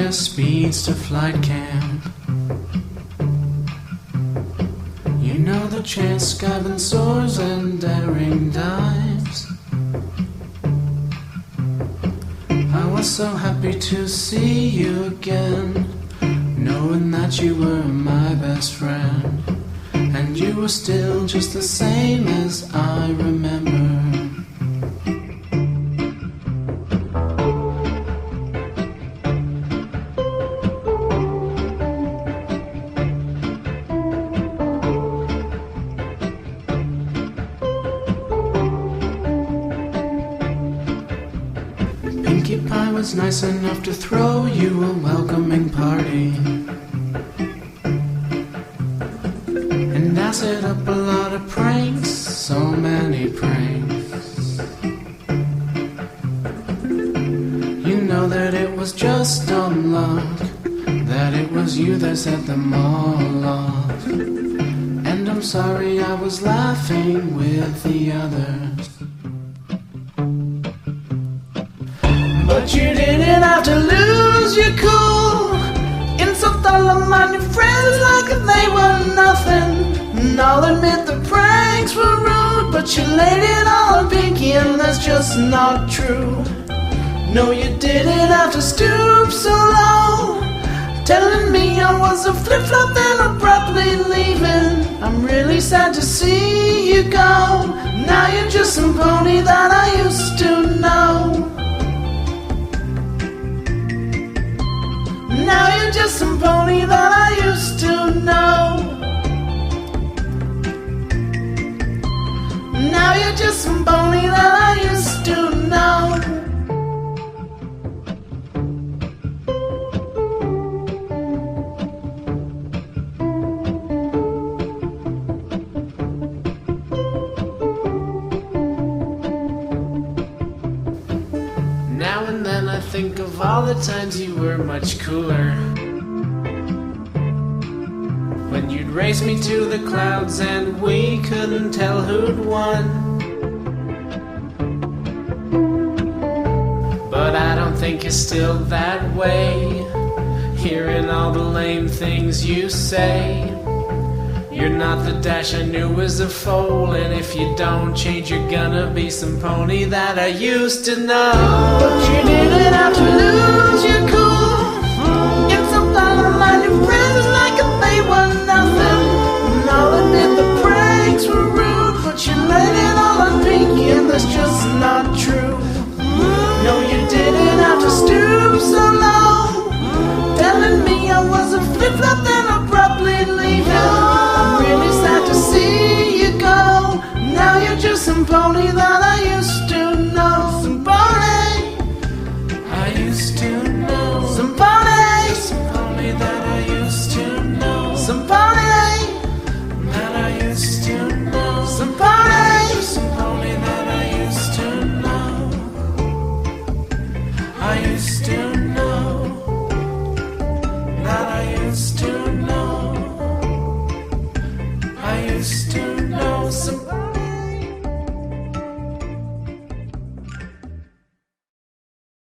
a speedster flight camp. You know the chance skiving soars and daring dives. I was so happy to see you again, knowing that you were my best friend, and you were still just the same as I remember. Pinkie Pie was nice enough to throw you a welcoming party, and I set up a lot of pranks, so many pranks. You know that it was just dumb luck, that it was you that set them all off. And I'm sorry I was laughing with the others, but you didn't have to lose your cool. Insult all of my new friends like if they were nothing. And I'll admit the pranks were rude, but you laid it all on Pinkie, and that's just not true. No, you didn't have to stoop so low, telling me I was a flip-flop and abruptly leaving. I'm really sad to see you go. Now you're just some pony that I used to know. Now you're just some pony that I used to know. Now you're just some pony that I used to know. Now and then I think of all the times you were much cooler, when you'd race me to the clouds and we couldn't tell who'd won. But I don't think you're still that way, hearing all the lame things you say. You're not the Dash I knew as a foal, and if you don't change you're gonna be some pony that I used to know. But you didn't have to lose your cool. It's a lot of my new friends like if they were nothing. And I'll admit the pranks were rude, but you laid it all on Pinkie, and that's just not true. No, you didn't have to stoop so low, telling me I was a flip-flop and abruptly leaving. I'm really sad to see you go. Now you're just some pony that I used to know.